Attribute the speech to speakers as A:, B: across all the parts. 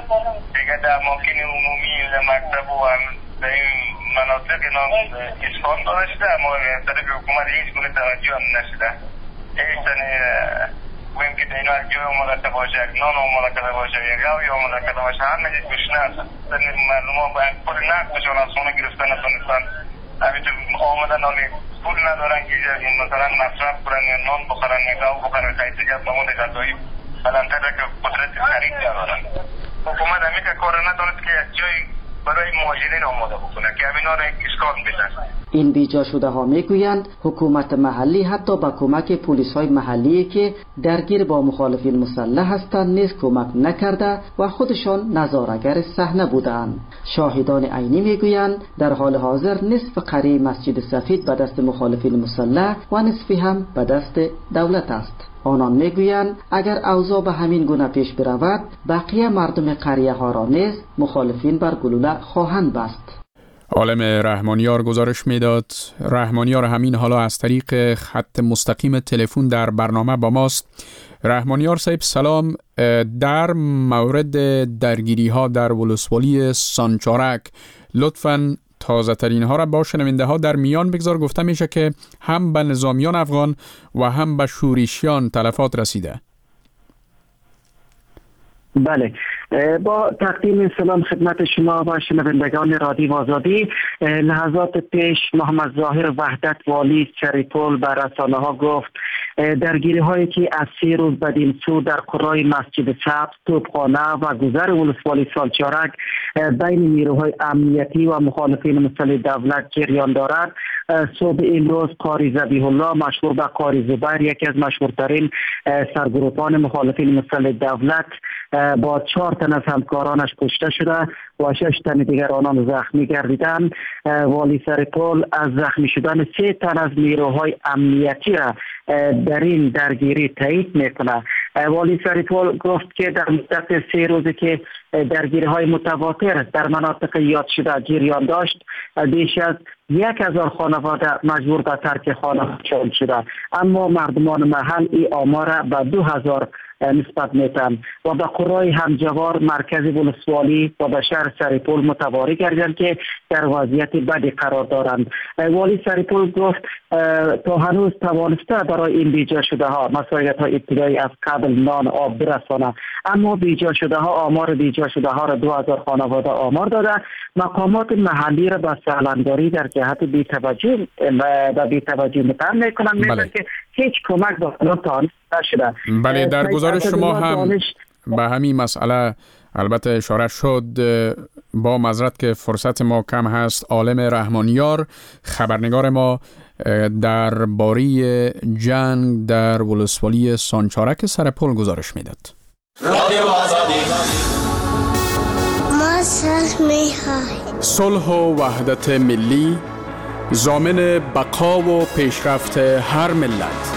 A: دیگه در اماکن عمومی در مکتب و در این مناطق اینا اسکان داشته، اما طرف حکومت هیچ گونه توجه هم نشده. هیچ تنه گویم که اینا از جای آماده کرده باشه، یک نان آماده کرده باشه، یک گاوی آماده کرده باشه، همه چیز گشنه هست. مردم ها باید پول نقدشان از خونه گرفتن نتونستن همینطور آمدن حالی پول ندارن که مثلا مصرف کنن یا نان بخورن یا گاو بخورن خیلی مواد غذایی بلندتر که قدرت خرید ندارن. حکومت همین که کار ندارد که جای برای مهاجرین آماده بکنه که همینا را اسکان بدن.
B: این بیجا شده ها میگویند حکومت محلی حتی با کمک پلیس های محلی که درگیر با مخالفین مسلح هستند نیز کمک نکرده و خودشان نظاره‌گر صحنه بودند. شاهدان عینی میگویند در حال حاضر نصف قریه مسجد سفید به دست مخالفین مسلح و نصفی هم به دست دولت است. آنان میگویند اگر اوضاع به همین گونه پیش برود بقیه مردم قریه ها را نیز مخالفین بر گلوله خواهند بست.
C: عالم رحمانیار گزارش میداد. رحمانیار همین حالا از طریق خط مستقیم تلفن در برنامه با ماست. رحمانیار صاحب سلام. در مورد درگیری ها در ولسوالی سانچارک لطفاً تازه ترین ها را با شنونده ها در میان بگذار. گفته میشه که هم به نظامیان افغان و هم به شورشیان تلفات رسیده.
D: بله، با تقدیم سلام خدمت شما و شنوندگان رادیو آزادی. لحظات پیش محمد ظاهر وحدت والی سریپول به رسانه ها گفت درگیری هایی که از 3 روز بدین سو در قرای مسجد سبز، توپخانه و گذر ولسوالی سانچارک بین نیروهای امنیتی و مخالفین مسلح دولت جریان دارد. صبح امروز قاری ذبیح الله مشهور به قاری زبیر، یکی از مشهورترین سرگروهان مخالفین مسلح دولت، با 4 تن از همکارانش کشته شده و 6 تن دیگر آنان زخمی گردیدند. والی سریپول از زخمی شدن 3 تن از نیروهای امنیتی را در این درگیری تایید میکنه. والی سریپول گفت که در مدت 3 روزی که درگیری های متواتر در مناطق یاد شده جریان داشت، بیش از 1000 خانواده مجبور به ترک خانه شده، اما مردمان محل این آمار به 2000 نسبت میتن و به قرای همجوار مرکز ولسوالی و به شهر سریپول متواری کردند که در وضعیت بدی قرار دارند. والی سریپول گفت تا هنوز توانسته برای این بیجا شده ها مساعدت های ابتدایی از قبل نان آب برسانه، اما بیجا شده ها آمار بیجا شده ها را 2000 خانواده آمار داده. مقامات محلی را به سالمداری در جهت بی‌توجهی و بی‌توجهی متهم میکنند، میگن که هیچ کمک به آنها نشده.
C: بله، در گزارش شما هم به همین مسئله البته اشاره شد. با معذرت که فرصت ما کم هست، عالم رحمانیار خبرنگار ما در باری جنگ در ولسوالی سانچارک سرپل گزارش میداد.
E: رادیو آزادی ما
C: صلح و وحدت ملی ضامن بقا و پیشرفت هر ملت.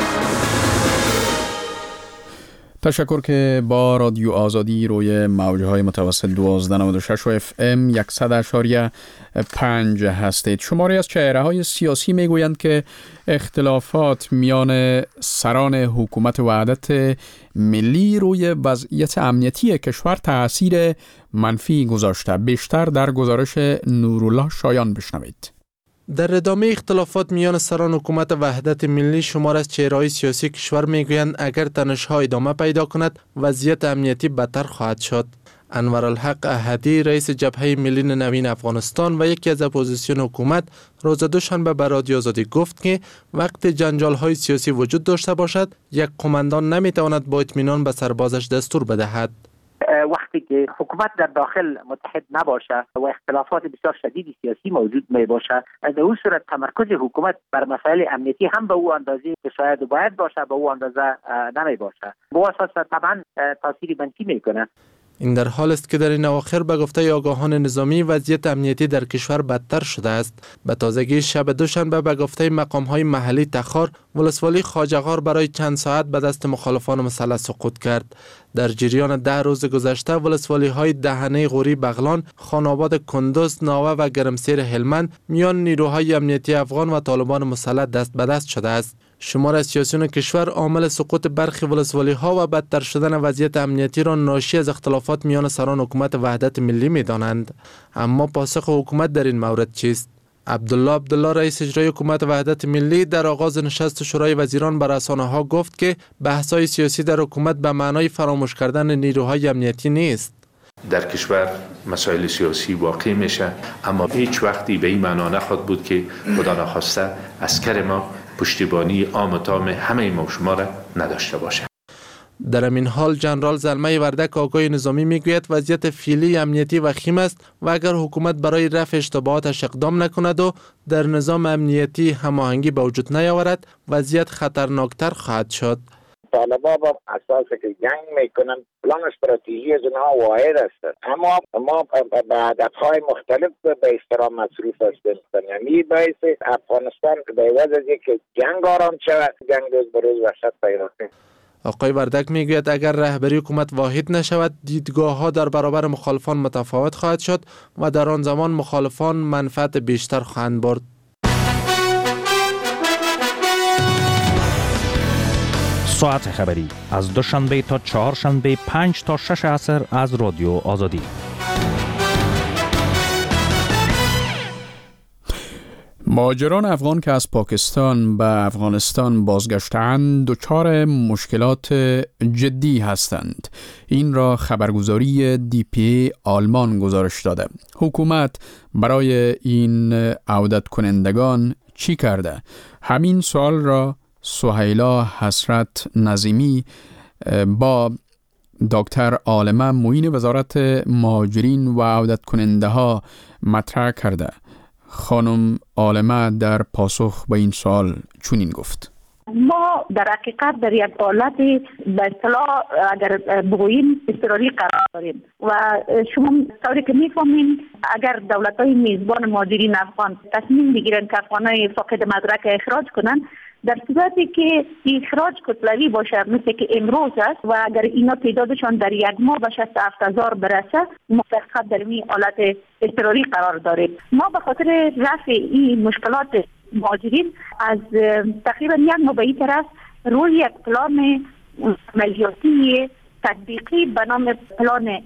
C: تشکر که با رادیو آزادی روی موجهای متوسط 1296 و FM 100.5 هستید. شماری از چهره‌های سیاسی میگویند که اختلافات میان سران حکومت وحدت ملی روی وضعیت امنیتی کشور تأثیر منفی گذاشته. بیشتر در گزارش نورالله شایان بشنوید.
F: در ادامه اختلافات میان سران حکومت وحدت ملی، شمار از چهره‌های سیاسی کشور میگویند اگر تنش‌ها ادامه پیدا کند وضعیت امنیتی بدتر خواهد شد. انورالحق احدی رئیس جبهه ملی نوین افغانستان و یکی از اپوزیسیون حکومت روز دوشنبه به رادیو آزادی گفت که وقت جنجال‌های سیاسی وجود داشته باشد یک قماندان نمیتواند با اطمینان به سربازش دستور بدهد.
G: وقتی که حکومت در داخل متحد نباشه و اختلافات بسیار شدید سیاسی موجود می باشه، در اون صورت تمرکز حکومت بر مسائل امنیتی هم به او اندازه که شاید باید باشه به او اندازه نمی باشه، با اساس طبعا تاثیر منفی میکنه.
F: این در حال است که در این اواخر به گفته آگاهان نظامی وضعیت امنیتی در کشور بدتر شده است. به تازگی شب دوشنبه به گفته مقام‌های محلی تخار، ولسوالی خواجه‌غار برای چند ساعت به دست مخالفان مسلح سقوط کرد. در جریان 10 روز گذشته ولسوالی‌های دهنه غوری بغلان، خاناباد کندوز، ناوه و گرمسیر هلمند میان نیروهای امنیتی افغان و طالبان مسلح دست به دست شده است. شمار از سیاسیون کشور عامل سقوط برخی ولسوالی‌ها و بدتر شدن وضعیت امنیتی را ناشی از اختلافات میان سران حکومت وحدت ملی می‌دانند. اما پاسخ حکومت در این مورد چیست؟ عبدالله رئیس اجرایی حکومت وحدت ملی در آغاز نشست شورای وزیران بر رسانه‌ها گفت که بحث‌های سیاسی در حکومت به معنای فراموش کردن نیروهای امنیتی نیست.
H: در کشور مسائل سیاسی واقع میشه، اما هیچ وقتی به این معنا نخواهد بود که خدا نخواسته عسکر ما پشتیبانی عام و تام همه ما شما را نداشته باشه.
F: در این حال جنرال زلمه وردک آگاه نظامی میگوید وضعیت فعلی امنیتی وخیم است و اگر حکومت برای رفع اشتباهاتش اقدام نکند و در نظام امنیتی هماهنگی به وجود نیاورد، وضعیت خطرناکتر خواهد شد.
I: طالبان با اساسی که جنگ میکنن پلان استراتژی از اونها واحد است، اما ما به هدفهای مختلف به احترام مصروف هستیم. یعنی باعث افغانستان به عوض از اینکه جنگ آرام شود، جنگ روز به روز وحشت پیدا کنه.
F: آقای وردک میگوید اگر رهبری حکومت واحد نشود، دیدگاه ها در برابر مخالفان متفاوت خواهد شد و در آن زمان مخالفان منفعت بیشتر خواهند برد.
J: ساعت خبری از دوشنبه تا چهارشنبه 5 تا 6 عصر از رادیو آزادی.
C: مهاجران افغان که از پاکستان به افغانستان بازگشتند دچار مشکلات جدی هستند. این را خبرگزاری DPA آلمان گزارش داده. حکومت برای این عودت کنندگان چی کرده؟ همین سوال را سهیلا حسرت نظیمی با دکتر عالمه معین وزارت مهاجرین و عودت کننده ها مطرح کرده. خانم عالمه در پاسخ به این سوال چنین گفت:
K: ما در حقیقت در یک حالت به اصطلاح اگر بگوییم اضطراری قرار داریم و شما طوری که میفهمین اگر دولت‌های میزبان مهاجرین افغان تصمیم بگیرن که افغانای فاقد مدرک اخراج کنن، در صورتی که اخراج کتلوی باشه مثل که امروز است و اگر اینا تعدادشان در یک ماه به 67,000 برسه، ما در این حالت اضطراری قرار داریم. ما به خاطر رفع این مشکلات مهاجرین از تقریبا یک ماه به این طرف روی یک پلان عملیاتی تطبیقی به نام پلان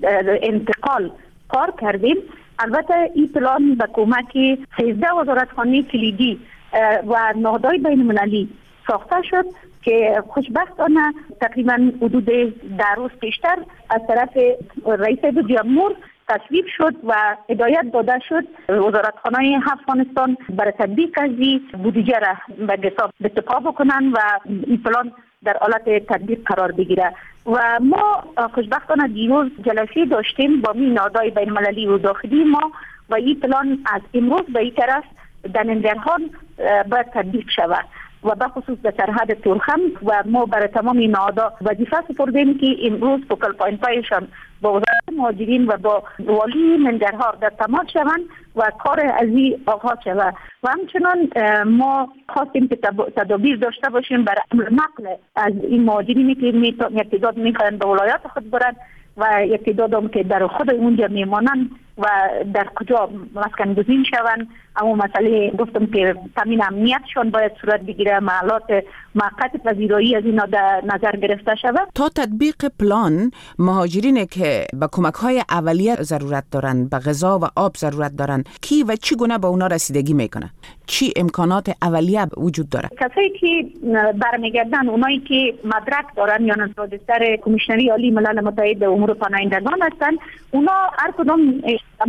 K: انتقال کار کردیم. البته این پلان به کمک 13 وزارتخانه کلیدی و نهادهای بین المللی ساخته شد که خوشبختانه تقریبا حدود 10 روز پیشتر از طرف رئیس جمهور تصویب شد و هدایت داده شد وزارتخانه افغانستان برای تطبیق از بودجه را به اتفاق بکنن و این پلان در حالت تطبیق قرار بگیره. و ما خوشبختانه دیروز جلسه داشتیم با نهادهای بین المللی و داخلی ما و این پلان از امروز به این طرف در ننگرهان باید تطبیق شود و به خصوص در سرحد تورخم و ما برای تمام نهادها وظیفه سپردیم که امروز فوکال پوینت هایشان با وزارت مهاجرین و با والی ننگرهار در تماس شوند و کار از این آغاز شود و همچنان ما خواستیم که تدابیر داشته باشیم برای نقل از این مهاجرینی که یک تعداد میخواهند به ولایات خود برند و یک تعداد هم که در خود اونجا میمانند و در کجا مسکن گزین شوند. اما مسئله گفتم که تامین امنیتشان باید صورت بگیره، محلات موقت پذیرایی از اینا در نظر گرفته شود.
L: تا تطبیق پلان مهاجرین که به کمک‌های اولیه ضرورت دارند، به غذا و آب ضرورت دارند، کی و چگونه به اونا رسیدگی میکنه؟ چی امکانات اولیه وجود داره؟ کسایی که برمیگردن، اونایی که مدرک دارن یا نظارتگر کمیشنری عالی ملل متحد امور پناهندگان هستن، اونا هر کدام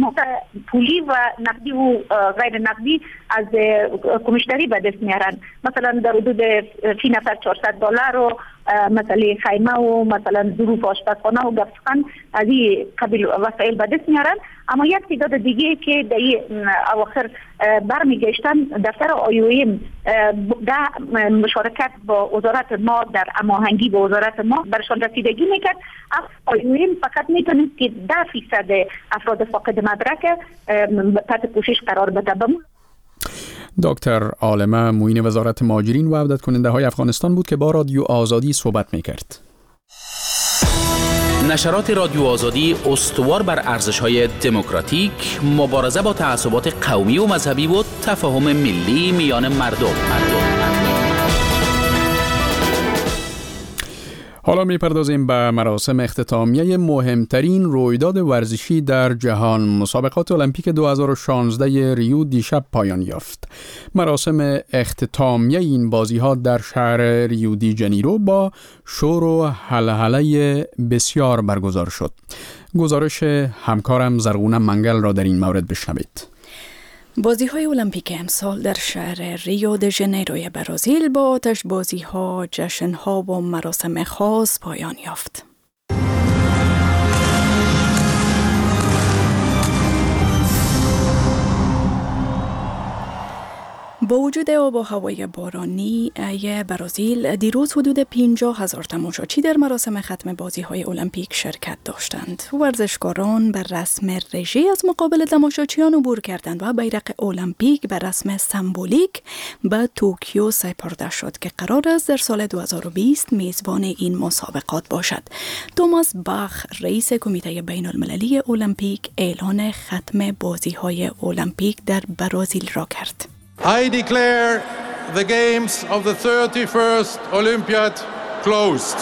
L: پولی و نقدی و غیر نقدی از کمیشنری به دست میارن. مثلا در حدود فی نفر $400 و مثلا خیمه و مثلا ظروف آشپزخانه و گفتخان از این قبیل وسایل به دست میارن. اما یک تعداد دیگه که در اواخر برمیگشتن دفتر IOM در مشارکت با وزارت ما در هماهنگی با وزارت ما برشان رسیدگی میکرد. IOM فقط میتونید که 10% افراد فاقد مدرک تحت پوشش قرار بده.
C: دکتر عالمه معین وزارت مهاجرین و عودت کننده های افغانستان بود که با رادیو آزادی صحبت میکرد.
M: نشرات رادیو آزادی استوار بر ارزش‌های دموکراتیک، مبارزه با تعصبات قومی و مذهبی و تفاهم ملی میان مردم.
C: حالا میپردازیم به مراسم اختتامیه مهمترین رویداد ورزشی در جهان. مسابقات المپیک 2016 ریو دیشب پایان یافت. مراسم اختتامیه این بازی‌ها در شهر ریو دی جنیرو با شور و هلهله بسیار برگزار شد. گزارش همکارم زرغونه منگل را در این مورد بشنوید.
N: بازی‌های المپیک امسال در شهر ریو د ژنیروی برزیل با آتش‌بازی‌ها، جشن‌ها و مراسم خاص پایان یافت. با وجود آب و هوای بارانی برزیل، دیروز حدود 50,000 تماشاچی در مراسم ختم بازی‌های المپیک شرکت داشتند. ورزشکاران بر رسم رژه از مقابل تماشاچیان عبور کردند و بیرق المپیک بر رسم سمبولیک به توکیو سپرده شد که قرار است در سال 2020 میزبان این مسابقات باشد. توماس باخ، رئیس کمیته بین المللی المپیک، اعلان ختم بازی‌های المپیک در برزیل را کرد.
O: I declare the games of the 31st Olympiad closed.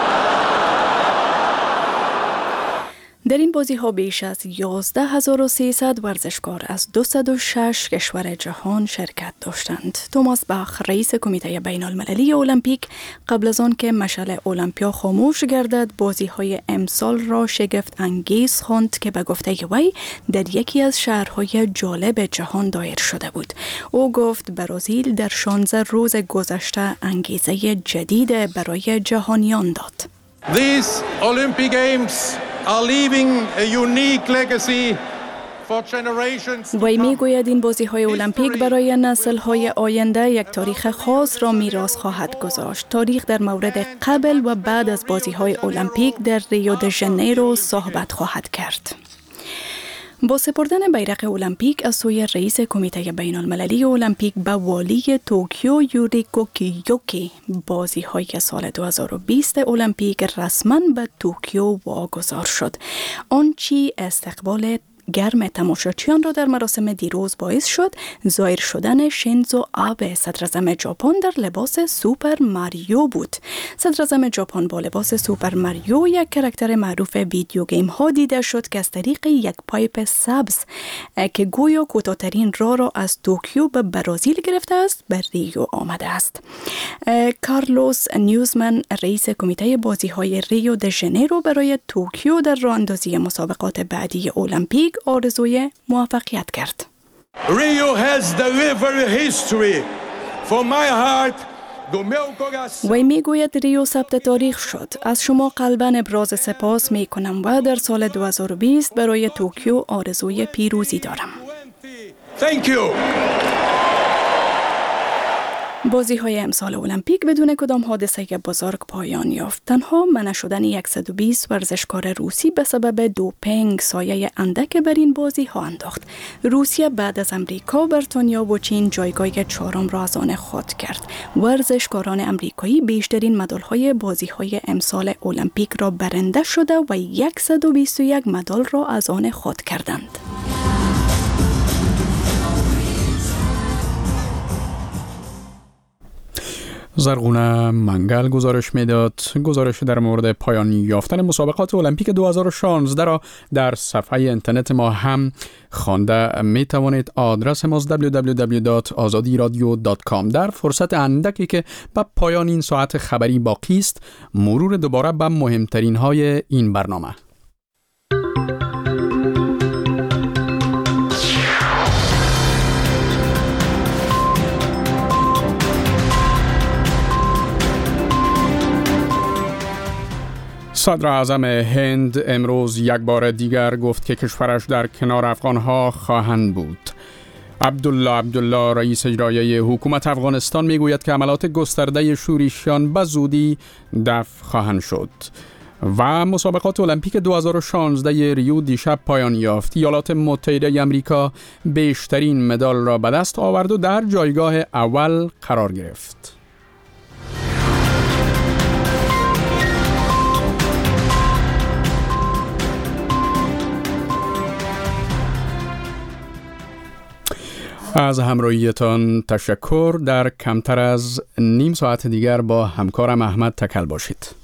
N: در این بازی‌ها بیش از 11,300 ورزشکار از 206 کشور جهان شرکت داشتند. توماس باخ، رئیس کمیته بین المللی المپیک، قبل از آن که مشعل المپیا خاموش گردد، بازی‌های امسال را شگفت انگیز خواند که به گفته وی در یکی از شهرهای جالب جهان دایر شده بود. او گفت برزیل در 16 روز گذشته انگیزه جدید برای جهانیان داد.
O: These Olympic Games are leaving a unique legacy for generations.
N: وی میگوید این بازی‌های المپیک برای نسل‌های آینده یک تاریخ خاص را میراث خواهد گذاشت. تاریخ در مورد قبل و بعد از بازی‌های المپیک در ریو د ژنیرو صحبت خواهد کرد. با سپردن بیرق المپیک از سوی رئیس کمیته بین المللی المپیک به والی توکیو یوریکو کیوکی، بازی‌های سال 2020 المپیک رسما به توکیو واگذار شد. آنچه استقبال گرم تماشاچیان را در مراسم دیروز باعث شد ظاهر شدن شینزو آبه، صدراعظم ژاپن، در لباس سوپر ماریو بود. صدراعظم ژاپن با لباس سوپر ماریو، یک کاراکتر معروف ویدیو گیم ها، دیده شد که از طریق یک پایپ سبز که گویا کوتاه‌ترین راه را از توکیو به برزیل گرفته است به ریو آمده است. کارلوس نیوزمن، رئیس کمیته بازی‌های ریو د ژنیرو برای توکیو در راه اندازی مسابقات بعدی المپیک آرزوی موفقیت کرد.
O: Rio has delivered history for my heart.
N: وی میگوید ریو ثبت تاریخ شد. از شما قلباً ابراز سپاس می کنم و در سال 2020 برای توکیو آرزوی پیروزی دارم.
O: Thank you.
N: بازی‌های امسال المپیک بدون کدام حادثه بزرگ پایان یافت. تنها منع شدن 120 ورزشکار روسی به سبب دوپینگ سایه اندک بر این بازی‌ها انداخت. روسیه بعد از امریکا، بریتانیا و چین جایگاه 4م را از آن خود کرد. ورزشکاران امریکایی بیشترین مدال‌های بازی‌های امسال المپیک را برنده شده و 121 مدال را از آن خود کردند.
C: زرغونه منگل گزارش میداد. گزارش در مورد پایان یافتن مسابقات المپیک 2016 را در صفحه اینترنت ما هم خوانده می توانید. آدرس ما www.azadiradio.com. در فرصت اندکی که به پایان این ساعت خبری باقی است، مرور دوباره به مهمترین های این برنامه. صدر اعظم هند امروز یک بار دیگر گفت که کشورش در کنار افغانها خواهند بود. عبدالله رئیس اجرایی حکومت افغانستان میگوید که عملات گسترده شورشیان به زودی دفع خواهند شد. و مسابقات المپیک 2016 ریو دیشب پایان یافت. ایالات متحده آمریکا بیشترین مدال را به دست آورد و در جایگاه اول قرار گرفت. از همراهیتان تشکر. در کمتر از نیم ساعت دیگر با همکارم احمد تکل باشید.